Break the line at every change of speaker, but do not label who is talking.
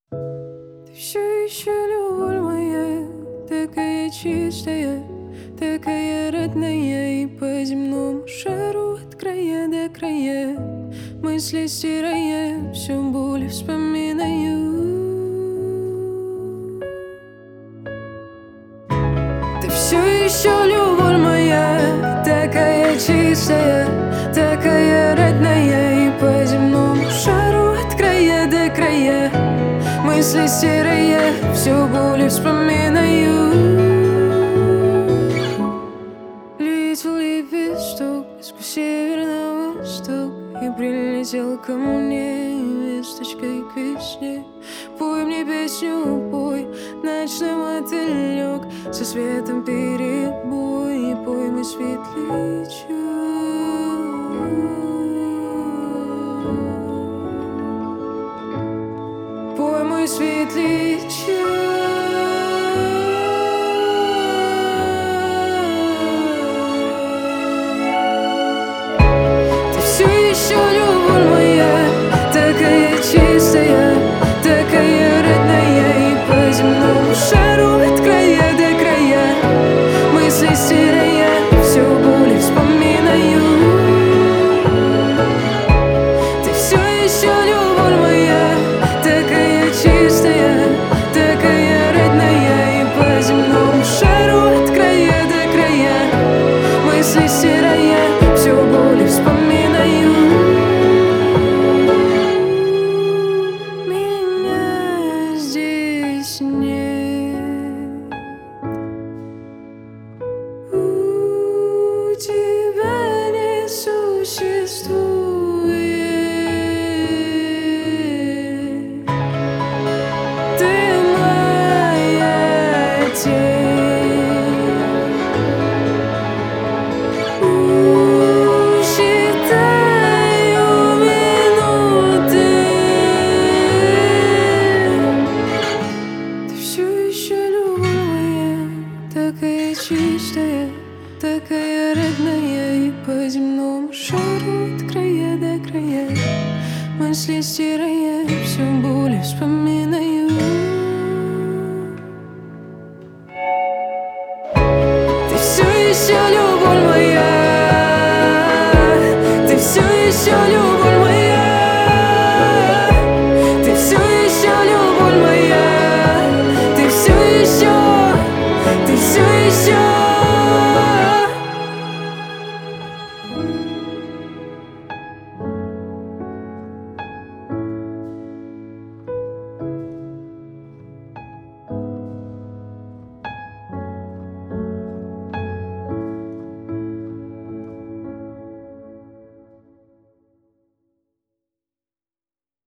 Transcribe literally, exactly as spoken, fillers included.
Ты все еще любовь моя, такая чистая, такая родная, и по земному шару от края до края мысли стирая, все боли вспоминаю. Ты все еще любовь моя, такая чистая, такая родная, и по земному шару от края до края мысли стирая, все боли вспоминаю. Летел лепесток сквозь север на восток и прилетел ко мне весточкой к весне. Пой мне песню, пой, ночной мотылек, со светом перебой, и пой мой светлячок. Пой мой светлячок.